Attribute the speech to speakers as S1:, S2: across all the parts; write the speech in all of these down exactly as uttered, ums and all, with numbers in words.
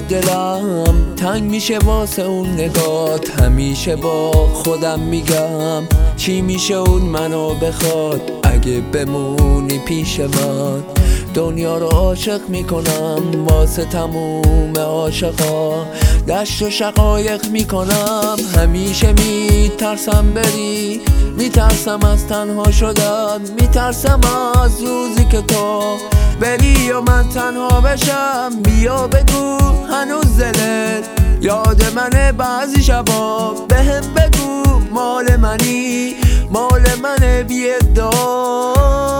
S1: دلم تنگ میشه واسه اون نگات. همیشه با خودم میگم چی میشه اون منو بخواد اگه بمونی پیش من. دنیا رو عاشق میکنم واسه تموم عاشقا. دشت و شقایق میکنم همیشه میترسم بری. میترسم از تنها شدن، میترسم از روزی که تو بری و من تنها بشم. بیا بگو هنوز دلت یاد منه بعضی شبا. بهم بگو مال منی مال منه بی ادعا.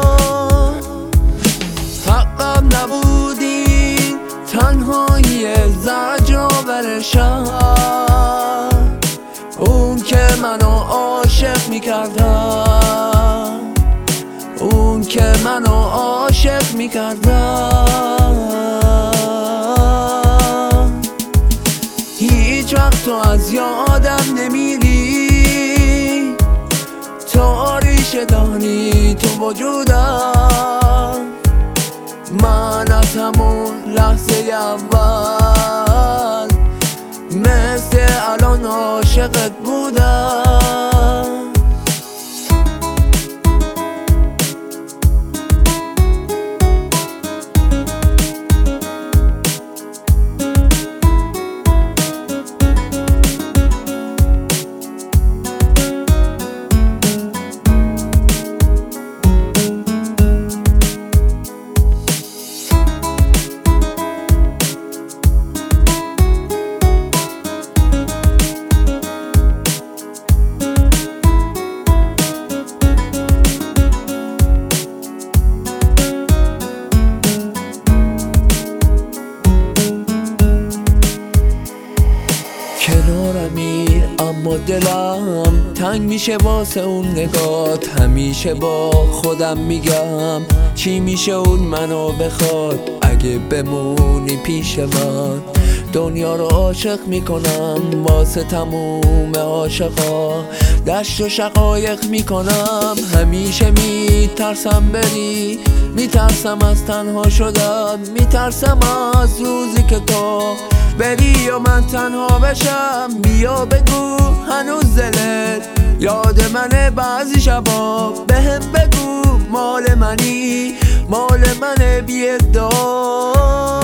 S1: حقم نبودی تنهایی زجر شهر، اون که منو عاشق میکردم، اون که منو عاشق میکردم. هیچ وقت تو از یادم نمیری، تو ریشه دانی تو وجودم. من از همون لحظه اول مثل الان عاشقت بودم. کنارمی اما دلم تنگ میشه واسه اون نگات. همیشه با خودم میگم چی میشه اون منو بخواد اگه بمونی پیش من. دنیا رو عاشق میکنم واسه تموم عاشقا. دشت و شقایق میکنم همیشه میترسم بری. میترسم از تنها شدن، میترسم از روزی که تو بری و من تنها بشم. بیا بگو هنوز دلت یاد منه بعضی شبا. بهم بگو مال منی مال منه بی ادعا.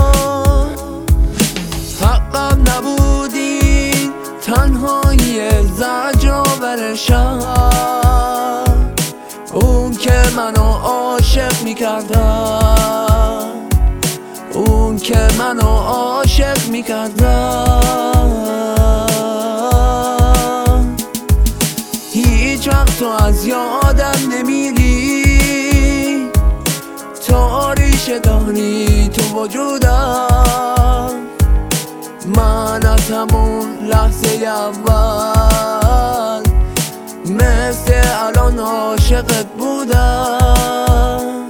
S1: حقم نبودی تنهایی زجر شهر، اون که منو عاشق میکردم، اون که منو عاشق میکردم. هیچ وقت تو از یادم نمیری، تو ریشه دانی تو وجودم. من از همون لحظه اول مثل الان عاشقت بودم.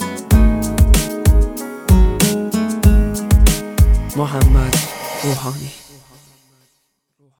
S1: محمد روحانی.